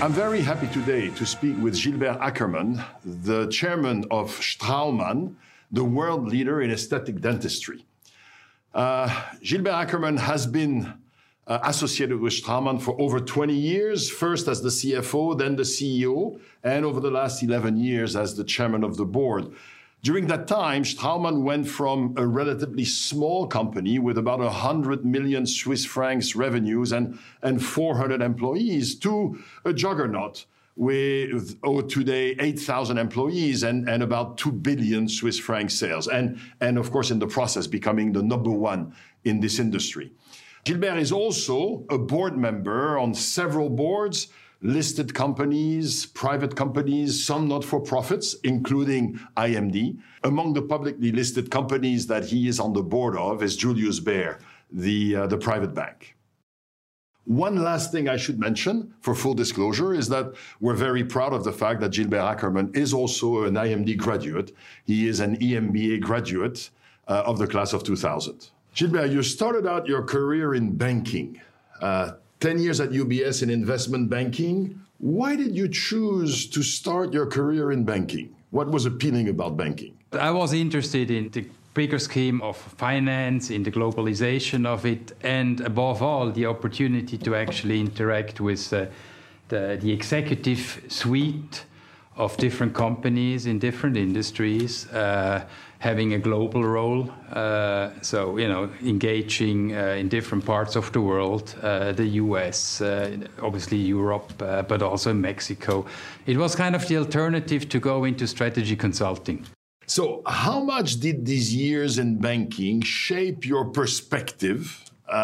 I'm very happy today to speak with Gilbert Ackermann, the chairman of Straumann, the world leader in aesthetic dentistry. Gilbert Ackermann has been associated with Straumann for over 20 years, first as the CFO, then the CEO, and over the last 11 years as the chairman of the board. During that time, Straumann went from a relatively small company with about 100 million Swiss francs revenues and 400 employees to a juggernaut with today 8,000 employees and about 2 billion Swiss franc sales. And of course, in the process, becoming the number one in this industry. Gilbert is also a board member on several boards, listed companies, private companies, some not-for-profits, including IMD. Among the publicly listed companies that he is on the board of is Julius Baer, the private bank. One last thing I should mention, for full disclosure, is that we're very proud of the fact that Gilbert Ackermann is also an IMD graduate. He is an EMBA graduate of the class of 2000. Gilbert, you started out your career in banking. 10 years at UBS in investment banking. Why did you choose to start your career in banking? What was appealing about banking? I was interested in the bigger scheme of finance, in the globalization of it, and above all, the opportunity to actually interact with the executive suite of different companies in different industries, having a global role, so, engaging in different parts of the world, the US, obviously Europe, but also Mexico. It was kind of the alternative to go into strategy consulting. So how much did these years in banking shape your perspective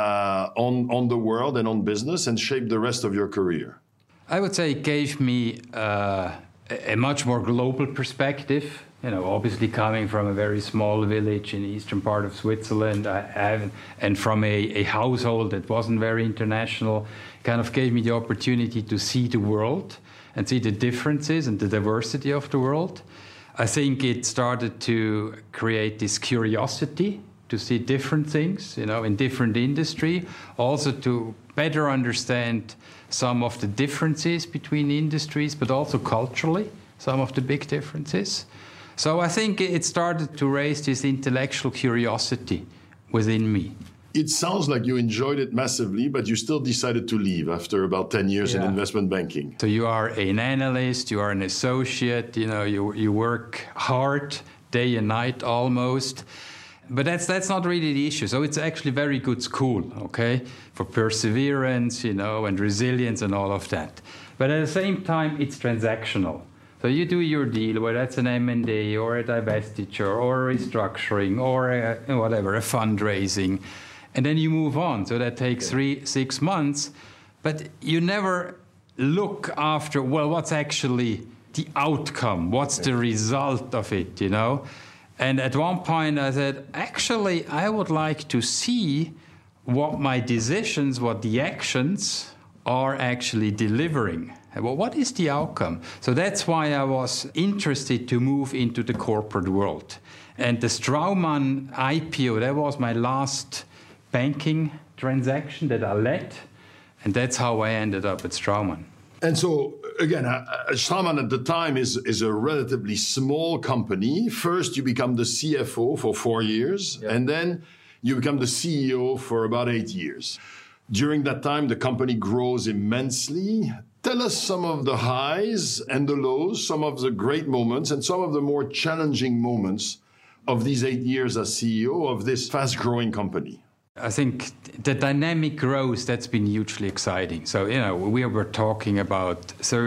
on the world and on business and shape the rest of your career? I would say it gave me a much more global perspective. Obviously coming from a very small village in the eastern part of Switzerland, and from a household that wasn't very international, kind of gave me the opportunity to see the world and see the differences and the diversity of the world. I think it started to create this curiosity to see different things, in different industry, also to better understand some of the differences between industries, but also culturally, some of the big differences. So I think it started to raise this intellectual curiosity within me. It sounds like you enjoyed it massively, but you still decided to leave after about 10 years in investment banking. So you are an analyst, you are an associate, you work hard, day and night almost. But that's not really the issue. So it's actually very good school, okay, for perseverance, and resilience and all of that. But at the same time, it's transactional. So you do your deal, whether that's an M&A or a divestiture or a restructuring or a fundraising, and then you move on. So that takes 3-6 months, but you never look after, what's actually the outcome? What's the result of it, And at one point I said, actually, I would like to see what my decisions, what the actions are actually delivering. Well, what is the outcome? So that's why I was interested to move into the corporate world. And the Straumann IPO, that was my last banking transaction that I led. And that's how I ended up at Straumann. And so, again, Straumann at the time is a relatively small company. First, you become the CFO for 4 years, and then you become the CEO for about 8 years. During that time, the company grows immensely. Tell us some of the highs and the lows, some of the great moments and some of the more challenging moments of these 8 years as CEO of this fast-growing company. I think the dynamic growth, that's been hugely exciting. So, we were talking about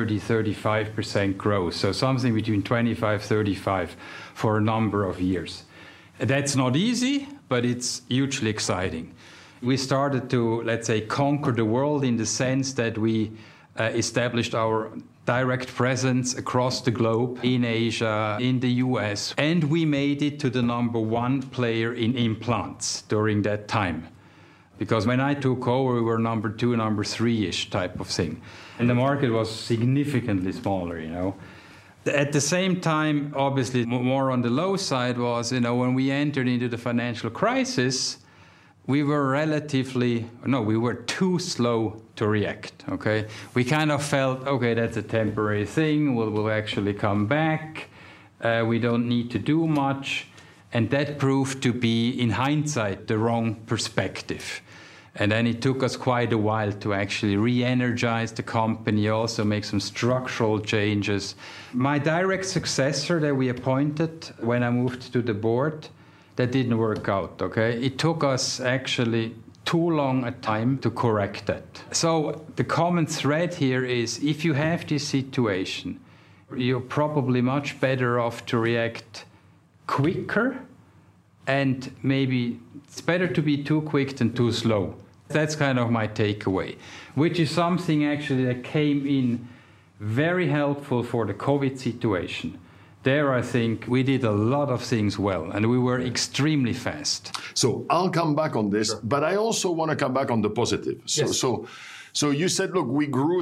30-35% growth, so something between 25-35 for a number of years. That's not easy, but it's hugely exciting. We started to, let's say, conquer the world in the sense that we established our direct presence across the globe, in Asia, in the US, and we made it to the number one player in implants during that time. Because when I took over, we were number 2, number 3-ish type of thing. And the market was significantly smaller, At the same time, obviously, more on the low side was, when we entered into the financial crisis, we were too slow to react, okay? We kind of felt, okay, that's a temporary thing, we'll actually come back, we don't need to do much, and that proved to be, in hindsight, the wrong perspective. And then it took us quite a while to actually re-energize the company, also make some structural changes. My direct successor that we appointed when I moved to the board, that didn't work out, okay? It took us actually too long a time to correct that. So the common thread here is, if you have this situation, you're probably much better off to react quicker, and maybe it's better to be too quick than too slow. That's kind of my takeaway, which is something actually that came in very helpful for the COVID situation. There, I think we did a lot of things well, and we were extremely fast. So I'll come back on this, but I also want to come back on the positive. So you said, look, we grew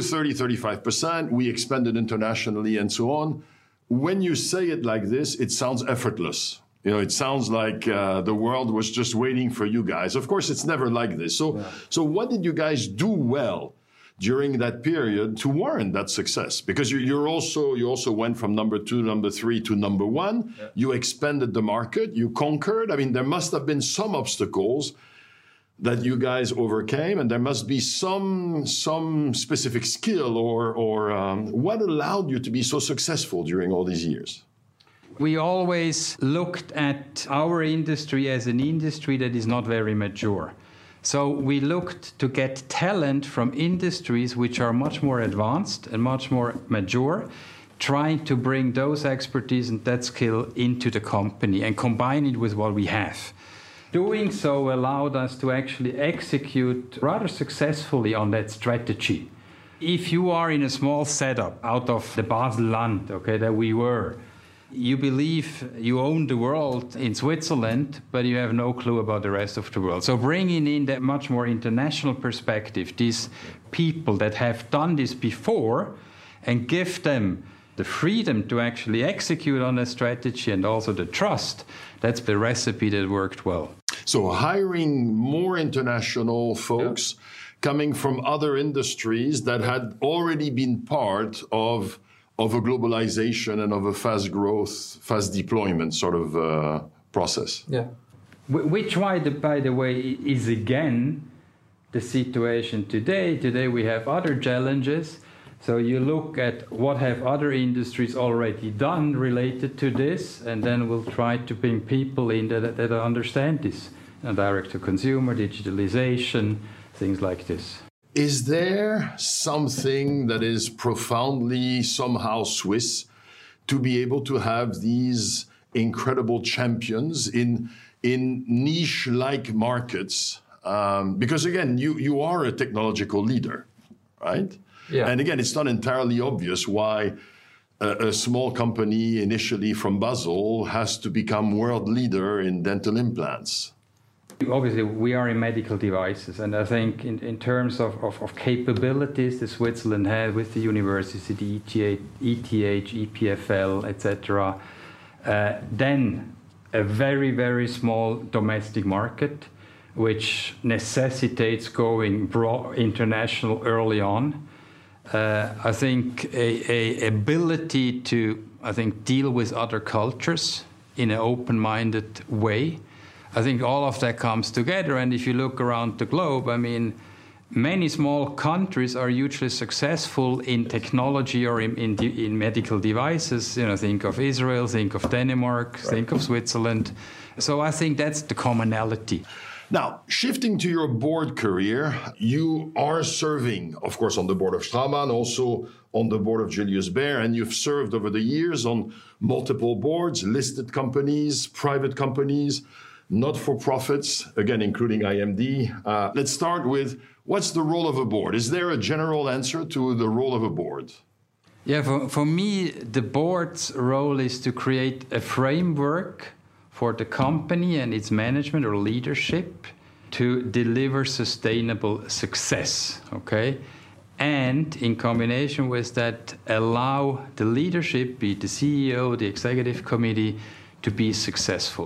35%, we expanded internationally and so on. When you say it like this, it sounds effortless. You know, it sounds like the world was just waiting for you guys. Of course, it's never like this. So what did you guys do well during that period to warrant that success? Because you also went from number 2, number 3 to number 1. Yeah. You expanded the market. You conquered. I mean, there must have been some obstacles that you guys overcame, and there must be some specific skill or what allowed you to be so successful during all these years? We always looked at our industry as an industry that is not very mature. So we looked to get talent from industries which are much more advanced and much more mature, trying to bring those expertise and that skill into the company and combine it with what we have. Doing so allowed us to actually execute rather successfully on that strategy. If you are in a small setup out of the Basel Land, okay, that we were, you believe you own the world in Switzerland, but you have no clue about the rest of the world. So bringing in that much more international perspective, these people that have done this before, and give them the freedom to actually execute on a strategy and also the trust, that's the recipe that worked well. So hiring more international folks coming from other industries that had already been part of a globalization and of a fast growth, fast deployment sort of process. Yeah. Which, by the way, is again the situation today. Today we have other challenges. So you look at what have other industries already done related to this, and then we'll try to bring people in that understand this. Direct to consumer, digitalization, things like this. Is there something that is profoundly somehow Swiss to be able to have these incredible champions in niche-like markets? Because again, you are a technological leader, right? Yeah. And again, it's not entirely obvious why a small company initially from Basel has to become world leader in dental implants. Obviously, we are in medical devices, and I think in terms of capabilities that Switzerland has with the university, the ETH, EPFL, etc., then a very, very small domestic market, which necessitates going international early on. I think a ability to, deal with other cultures in an open-minded way. I think all of that comes together, and if you look around the globe, many small countries are hugely successful in technology or in medical devices. Think of Israel, think of Denmark, think of Switzerland. So I think that's the commonality. Now, shifting to your board career, you are serving, of course, on the board of Straumann, also on the board of Julius Baer, and you've served over the years on multiple boards, listed companies, private companies, not-for-profits, again, including IMD. Let's start with, what's the role of a board? Is there a general answer to the role of a board? Yeah, for me, the board's role is to create a framework for the company and its management or leadership to deliver sustainable success, okay? And in combination with that, allow the leadership, be it the CEO, the executive committee, to be successful.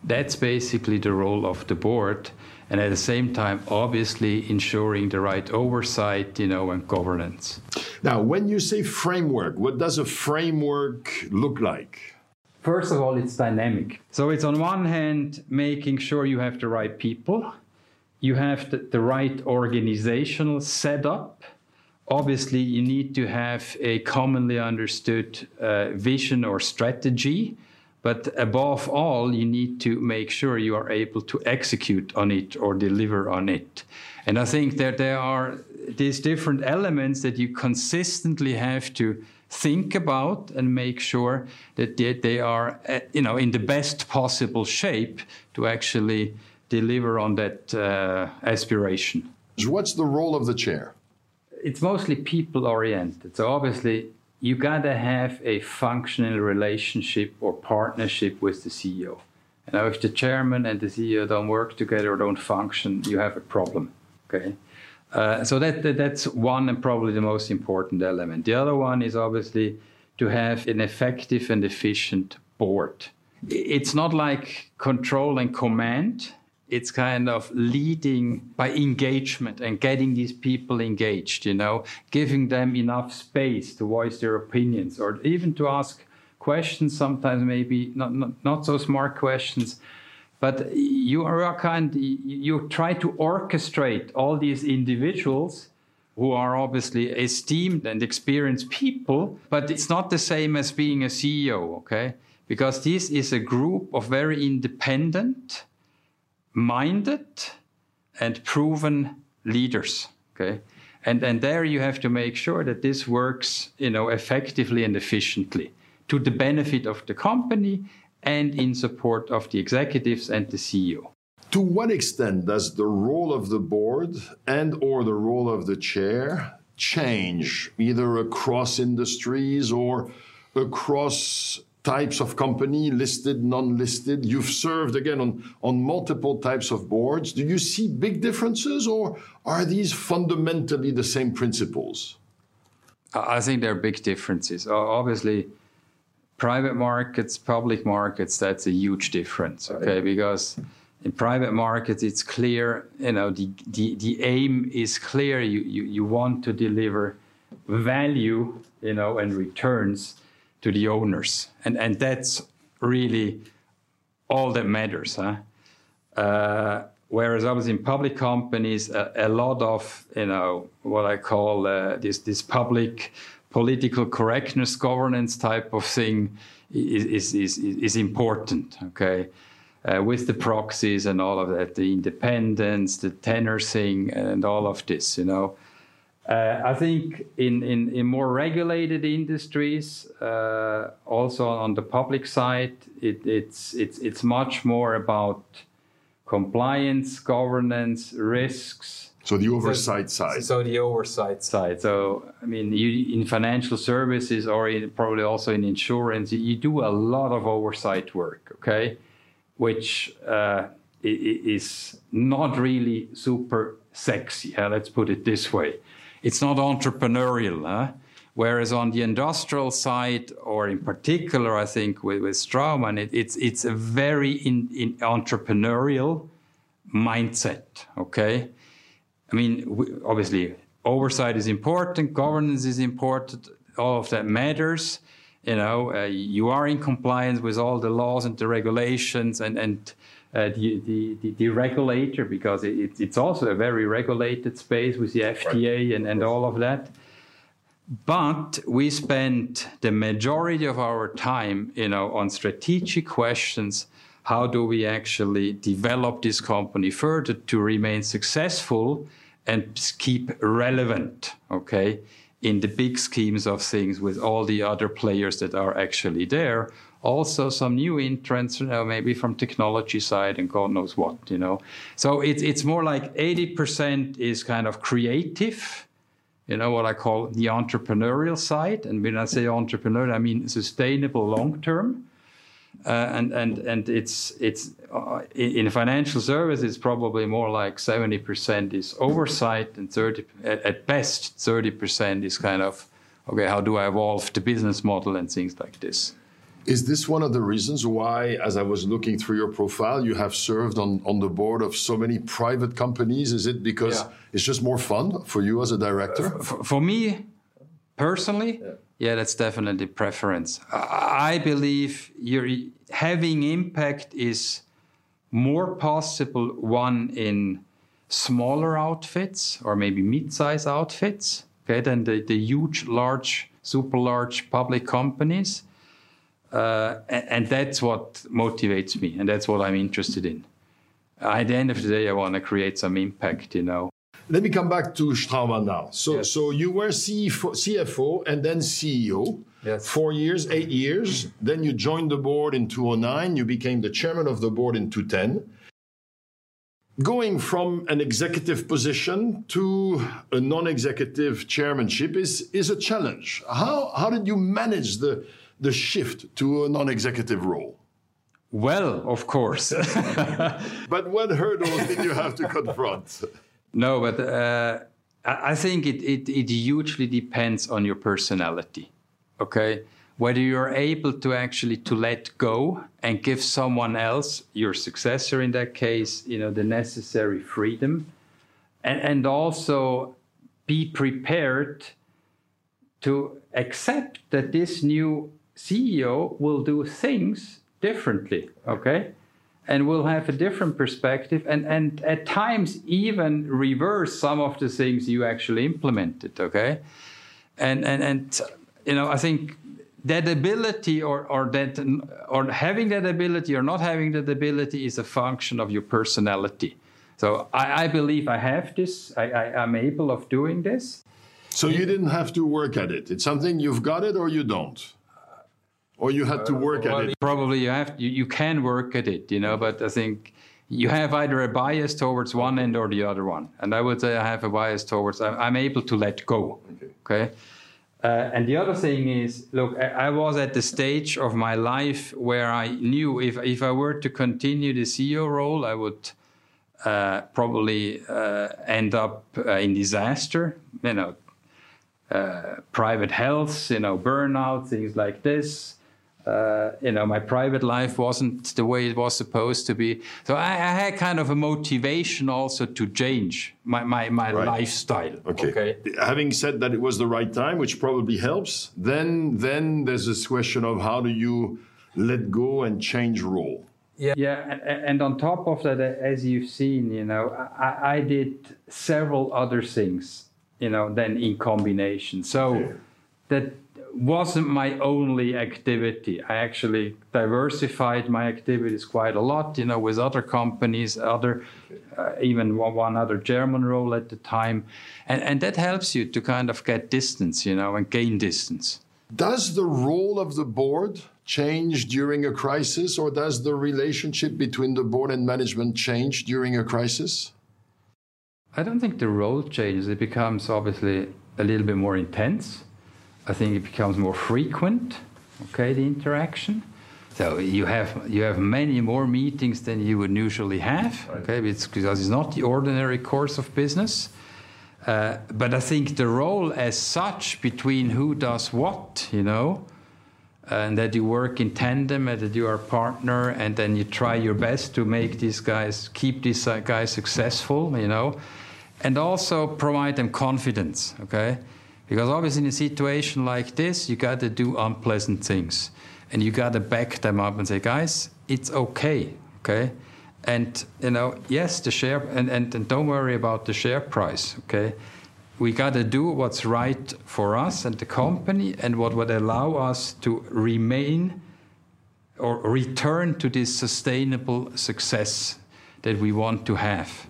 That's basically the role of the board. And at the same time, obviously ensuring the right oversight, and governance. Now, when you say framework, what does a framework look like? First of all, it's dynamic. So it's on one hand, making sure you have the right people, you have the right organizational setup. Obviously, you need to have a commonly understood vision or strategy. But above all, you need to make sure you are able to execute on it or deliver on it. And I think that there are these different elements that you consistently have to think about and make sure that they are, in the best possible shape to actually deliver on that aspiration. What's the role of the chair? It's mostly people-oriented. So obviously, you gotta have a functional relationship or partnership with the CEO. If the chairman and the CEO don't work together or don't function, you have a problem. Okay, so that's one and probably the most important element. The other one is obviously to have an effective and efficient board. It's not like control and command. It's kind of leading by engagement and getting these people engaged, giving them enough space to voice their opinions or even to ask questions, sometimes maybe not so smart questions. But you try to orchestrate all these individuals who are obviously esteemed and experienced people, but it's not the same as being a CEO, okay? Because this is a group of very independent, minded and proven leaders, okay? And there you have to make sure that this works, effectively and efficiently to the benefit of the company and in support of the executives and the CEO. To what extent does the role of the board and or the role of the chair change either across industries or across types of company, listed, non-listed? You've served, again, on multiple types of boards. Do you see big differences, or are these fundamentally the same principles? I think there are big differences. Obviously, private markets, public markets, that's a huge difference, okay? Right. Because in private markets, it's clear, the aim is clear. You want to deliver value, and returns to the owners. And that's really all that matters. Whereas obviously in public companies, a lot of, what I call this public political correctness governance type of thing is important, okay? With the proxies and all of that, the independence, the tenor thing, and all of this, I think in more regulated industries, also on the public side, it's much more about compliance, governance, risks. So the oversight side. So the oversight side. So in financial services or probably also in insurance, you do a lot of oversight work, okay, which is not really super sexy. Let's put it this way. It's not entrepreneurial, whereas on the industrial side, or in particular, I think with Straumann, it's a very entrepreneurial mindset, okay? Obviously, oversight is important, governance is important, all of that matters. You are in compliance with all the laws and the regulations and the regulator, because it's also a very regulated space with the FDA and all of that. But we spend the majority of our time, on strategic questions. How do we actually develop this company further to remain successful and keep relevant, okay, in the big schemes of things with all the other players that are actually there? Also some new entrants, maybe from technology side and God knows what, So it's more like 80% is kind of creative, what I call the entrepreneurial side. And when I say entrepreneurial, I mean sustainable long-term. And it's in financial services, it's probably more like 70% is oversight and 30% is kind of, okay, how do I evolve the business model and things like this? Is this one of the reasons why, as I was looking through your profile, you have served on the board of so many private companies? Is it because it's just more fun for you as a director? For me, personally, yeah, that's definitely preference. I believe having impact is more possible, one, in smaller outfits or maybe mid-size outfits, okay, than the huge, large, super large public companies. And that's what motivates me, and that's what I'm interested in. At the end of the day, I want to create some impact, you know. Let me come back to Straumann now. So you were CFO and then CEO. Yes. 4 years, 8 years. Then you joined the board in 2009. You became the chairman of the board in 2010. Going from an executive position to a non-executive chairmanship is a challenge. How did you manage the shift to a non-executive role? Well, of course. But what hurdles did you have to confront? No, but I think it hugely depends on your personality, okay? Whether you're able to actually to let go and give someone else, your successor in that case, you know, the necessary freedom, and also be prepared to accept that this new CEO will do things differently, okay? And will have a different perspective and at times even reverse some of the things you actually implemented, okay? And you know, I think that ability or having that ability or not having that ability is a function of your personality. So I believe I have this, I'm able of doing this. So you didn't have to work at it. It's something you've got it or you don't? Or you had to work at it? Probably you can work at it, you know, but I think you have either a bias towards one end or the other one. And I would say I have a bias towards, I'm able to let go, okay? And the other thing is, look, I was at the stage of my life where I knew if I were to continue the CEO role, I would probably end up in disaster, you know, private health, you know, burnout, things like this. You know, my private life wasn't the way it was supposed to be. So I had kind of a motivation also to change my lifestyle. Okay. Having said that it was the right time, which probably helps, then there's this question of how do you let go and change role? Yeah, and on top of that, as you've seen, you know, I did several other things, you know, then in combination. So that wasn't my only activity. I actually diversified my activities quite a lot, you know, with other companies, even one other German role at the time. And that helps you to kind of get distance, you know, and gain distance. Does the role of the board change during a crisis, or does the relationship between the board and management change during a crisis? I don't think the role changes. It becomes obviously a little bit more intense. I think it becomes more frequent, okay, the interaction. So you have many more meetings than you would usually have, okay, because it's not the ordinary course of business. But I think the role as such between who does what, you know, and that you work in tandem and that you are a partner and then you try your best to make keep these guys successful, you know, and also provide them confidence, okay? Because obviously in a situation like this, you got to do unpleasant things. And you got to back them up and say, guys, it's okay, okay? And, you know, yes, the share, and don't worry about the share price, okay? We got to do what's right for us and the company and what would allow us to remain or return to this sustainable success that we want to have.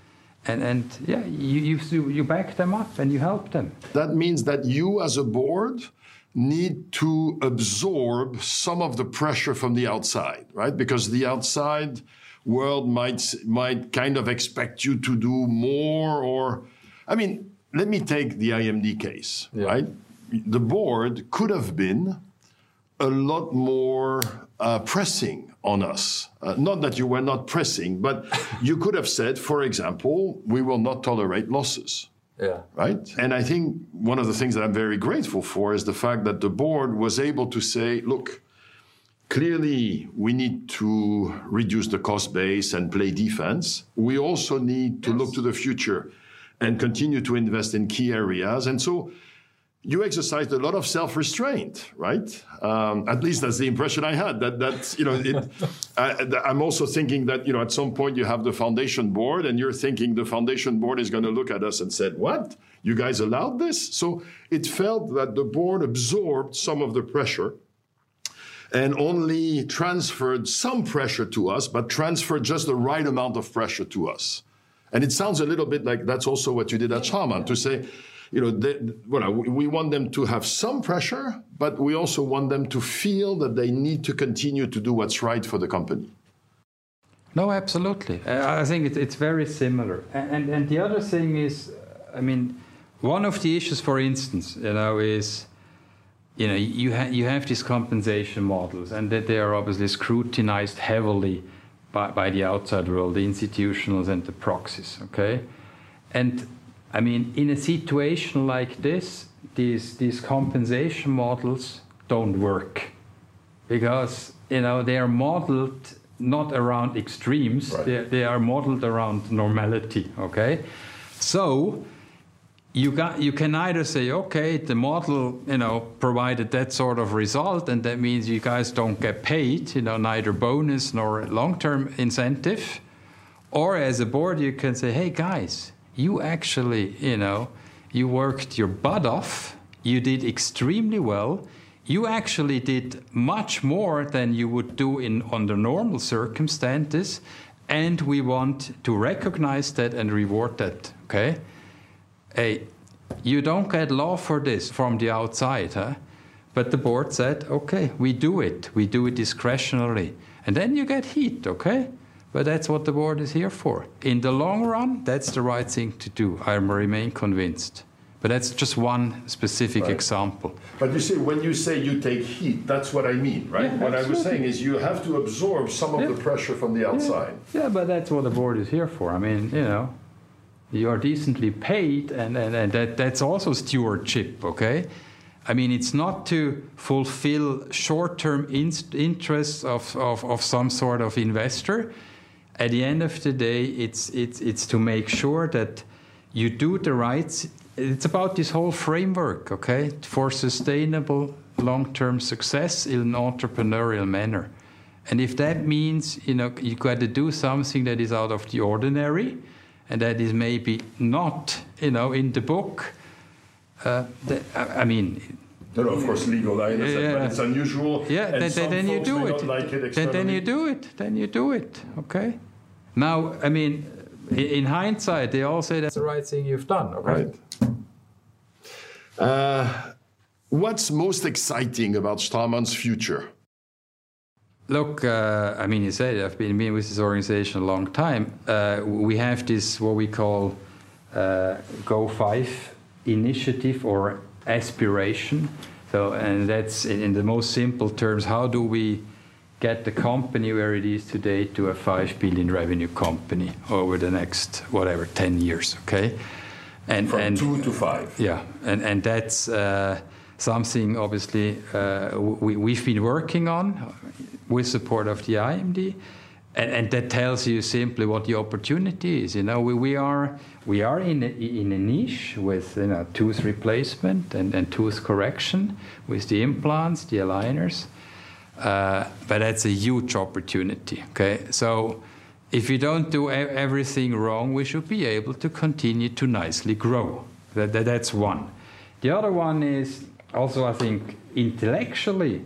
And yeah, you back them up and you help them. That means that you as a board need to absorb some of the pressure from the outside, right? Because the outside world might kind of expect you to do more or... I mean, let me take the IMD case, right? The board could have been a lot more pressing on us. Not that you were not pressing, but you could have said, for example, we will not tolerate losses. Yeah. Right? And I think one of the things that I'm very grateful for is the fact that the board was able to say, look, Clearly, we need to reduce the cost base and play defense. We also need to look to the future and continue to invest in key areas. And so you exercised a lot of self-restraint, right? At least that's the impression I had. I'm also thinking that, at some point you have the foundation board and you're thinking the foundation board is going to look at us and said, what? You guys allowed this? So it felt that the board absorbed some of the pressure and only transferred some pressure to us, but transferred just the right amount of pressure to us. And it sounds a little bit like that's also what you did at Straumann, to say, we want them to have some pressure, but we also want them to feel that they need to continue to do what's right for the company. No, absolutely. I think it's very similar. And the other thing is, one of the issues, for instance, is, you have these compensation models, and that they are obviously scrutinized heavily by the outside world, the institutionals and the proxies, okay? And in a situation like this, these compensation models don't work because, they are modeled not around extremes, right. They are modeled around normality, okay? So you can either say, okay, the model, provided that sort of result, and that means you guys don't get paid, neither bonus nor long-term incentive. Or as a board, you can say, hey, guys, you actually, you worked your butt off. You did extremely well. You actually did much more than you would do under normal circumstances. And we want to recognize that and reward that, okay? Hey, you don't get law for this from the outside, huh? But the board said, okay, we do it. We do it discretionarily. And then you get heat, okay? But that's what the board is here for. In the long run, that's the right thing to do. I remain convinced. But that's just one specific example. But you see, when you say you take heat, that's what I mean, right? Yeah, what I was saying is you have to absorb some of the pressure from the outside. Yeah, but that's what the board is here for. You are decently paid, and that's also stewardship, okay? It's not to fulfill short-term interests of some sort of investor. At the end of the day, it's to make sure that you do the right. It's about this whole framework, okay, for sustainable long-term success in an entrepreneurial manner. And if that means, you got to do something that is out of the ordinary, and that is maybe not, in the book, No, of course, legal, I understand, but it's unusual. Yeah, and then you do it. Like it then you do it, okay? Now, in hindsight, they all say that's the right thing you've done, okay? Right. What's most exciting about Straumann's future? Look, you said I've been with this organization a long time. We have this, what we call Go5 initiative or aspiration. So, and that's in the most simple terms, how do we get the company where it is today to a 5 billion revenue company over the next, 10 years, okay? From 2 to 5. Yeah, and that's something, obviously, we've been working on with support of the IMD, and that tells you simply what the opportunity is. We are in a niche with tooth replacement and tooth correction with the implants, the aligners, but that's a huge opportunity. Okay, so if we don't do everything wrong, we should be able to continue to nicely grow. That's one. The other one is also, I think, intellectually,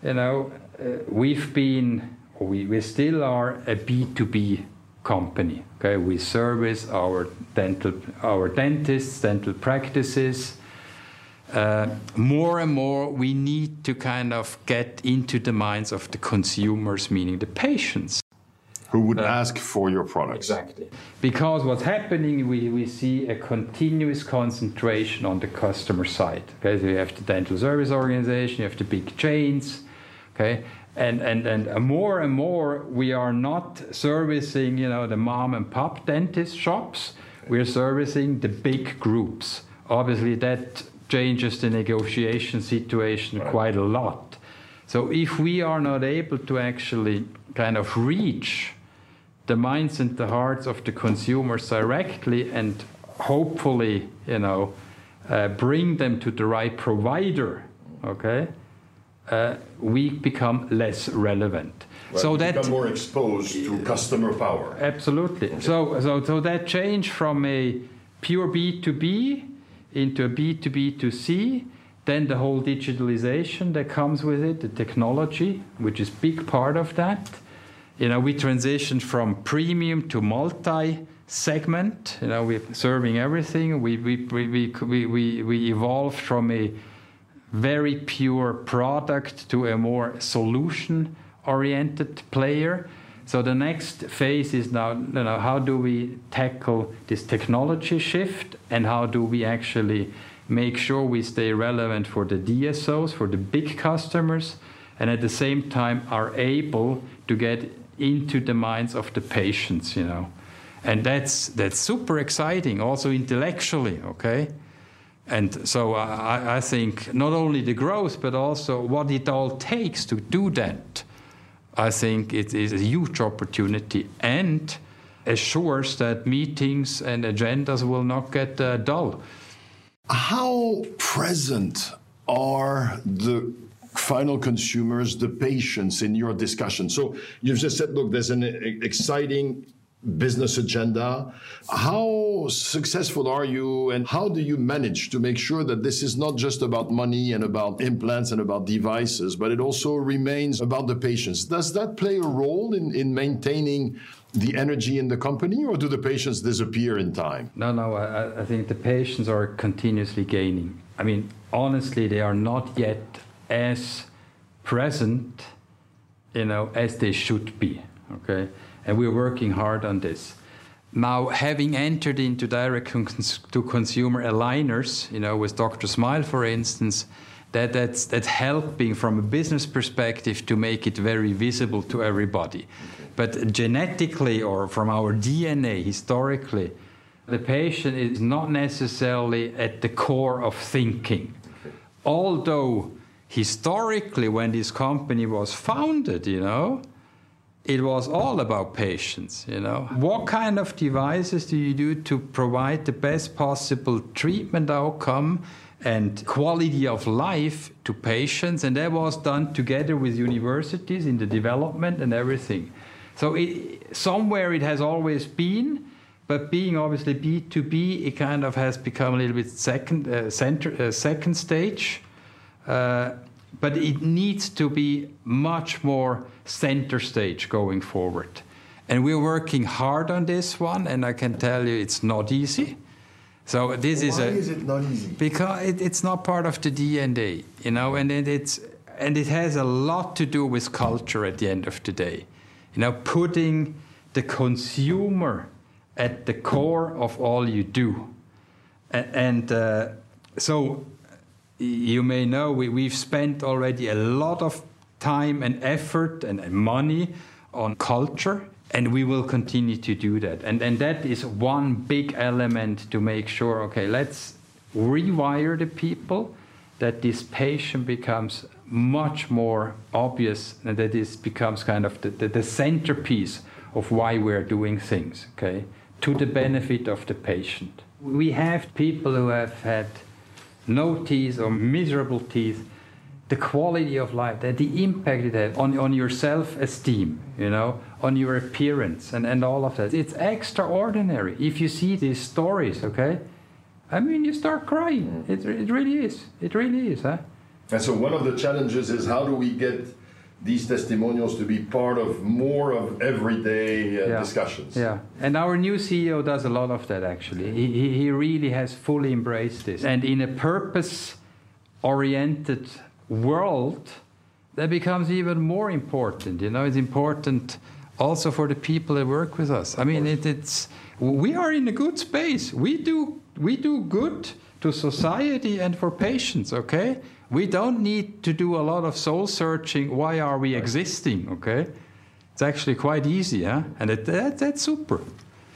we still are a B2B company. Okay, we service our dentists, dental practices. More and more, we need to kind of get into the minds of the consumers, meaning the patients. Who would ask for your products. Exactly. Because what's happening, we see a continuous concentration on the customer side. Okay, so you have the dental service organization, you have the big chains, okay, and more and more we are not servicing, the mom and pop dentist shops. We're servicing the big groups. Obviously, that changes the negotiation situation quite a lot. So if we are not able to actually kind of reach the minds and the hearts of the consumers directly and hopefully, bring them to the right provider, okay, we become less relevant. Right, so that become more exposed to customer power. Absolutely. Okay. So that change from a pure B2B into a B2B2C, then the whole digitalization that comes with it, the technology, which is a big part of that. We transitioned from premium to multi-segment. We're serving everything. We evolved from a very pure product to a more solution-oriented player. So the next phase is now, how do we tackle this technology shift, and how do we actually make sure we stay relevant for the DSOs, for the big customers, and at the same time are able to get into the minds of the patients, And that's super exciting, also intellectually, okay? And so I think not only the growth, but also what it all takes to do that, I think it is a huge opportunity and assures that meetings and agendas will not get dull. How present are the final consumers, the patients, in your discussion? So you've just said, look, there's an exciting business agenda. How successful are you, and how do you manage to make sure that this is not just about money and about implants and about devices, but it also remains about the patients? Does that play a role in maintaining the energy in the company, or do the patients disappear in time? No, I think the patients are continuously gaining. I mean, honestly, they are not yet as present, as they should be, okay? And we're working hard on this. Now, having entered into direct-to-consumer aligners, with Dr. Smile, for instance, that's helping from a business perspective to make it very visible to everybody. Okay. But genetically, or from our DNA, historically, the patient is not necessarily at the core of thinking. Okay. Although, historically, when this company was founded, it was all about patients, What kind of devices do you do to provide the best possible treatment outcome and quality of life to patients? And that was done together with universities in the development and everything. So somewhere it has always been, but being obviously B2B, it kind of has become a little bit second stage. But it needs to be much more center stage going forward. And we're working hard on this one, and I can tell you it's not easy. So this Why is it not easy? Because it's not part of the DNA, and it has a lot to do with culture at the end of the day. Putting the consumer at the core of all you do. So you may know we've spent already a lot of time and effort and money on culture, and we will continue to do that. And that is one big element to make sure, okay, let's rewire the people, that this patient becomes much more obvious, and that this becomes kind of the centerpiece of why we're doing things, okay, to the benefit of the patient. We have people who have had no teeth or miserable teeth. The quality of life, the impact it has on your self-esteem, on your appearance and all of that. It's extraordinary. If you see these stories, okay? I mean, you start crying. It really is. It really is, huh? And so one of the challenges is, how do we get these testimonials to be part of more of everyday discussions? Yeah, and our new CEO does a lot of that, actually. He really has fully embraced this. And in a purpose-oriented world, that becomes even more important. It's important also for the people that work with us. I mean, we are in a good space. We do good to society and for patients, okay? We don't need to do a lot of soul searching. Why are we existing, okay? It's actually quite easy, huh? And that's super.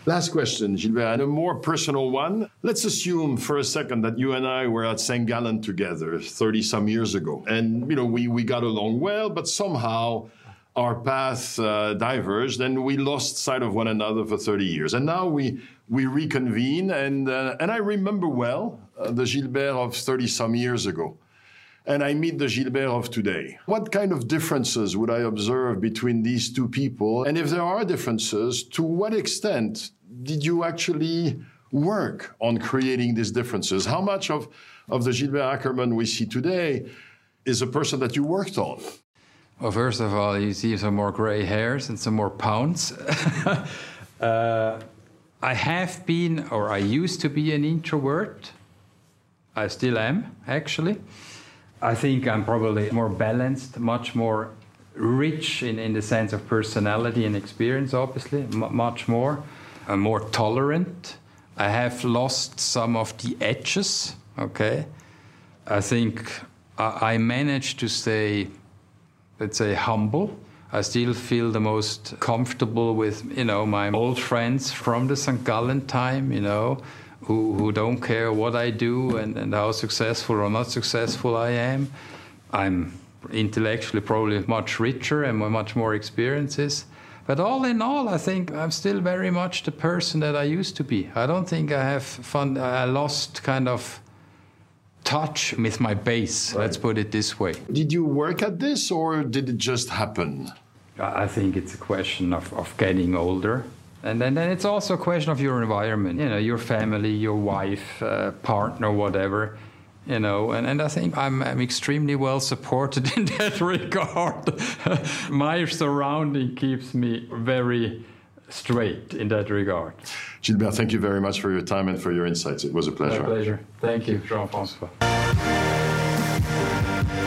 Last question, Gilbert, and a more personal one. Let's assume for a second that you and I were at St. Gallen together 30-some years ago. And, we got along well, but somehow our paths diverged and we lost sight of one another for 30 years. And now we reconvene, and I remember well the Gilbert of 30-some years ago. And I meet the Gilbert of today. What kind of differences would I observe between these two people? And if there are differences, to what extent did you actually work on creating these differences? How much of the Gilbert Ackermann we see today is a person that you worked on? Well, first of all, you see some more gray hairs and some more pounds. I have been, or I used to be, an introvert. I still am, actually. I think I'm probably more balanced, much more rich in the sense of personality and experience, obviously, much more. I'm more tolerant. I have lost some of the edges, okay? I think I managed to stay, let's say, humble. I still feel the most comfortable with, my old friends from the St. Gallen time, who don't care what I do and how successful or not successful I am. I'm intellectually probably much richer and much more experiences. But all in all, I think I'm still very much the person that I used to be. I don't think I lost kind of touch with my base, right. Let's put it this way. Did you work at this, or did it just happen? I think it's a question of getting older. And then it's also a question of your environment, your family, your wife, partner, whatever, and I think I'm extremely well supported in that regard. My surrounding keeps me very straight in that regard. Gilbert, thank you very much for your time and for your insights. It was a pleasure. My pleasure. Thank you, Jean-François.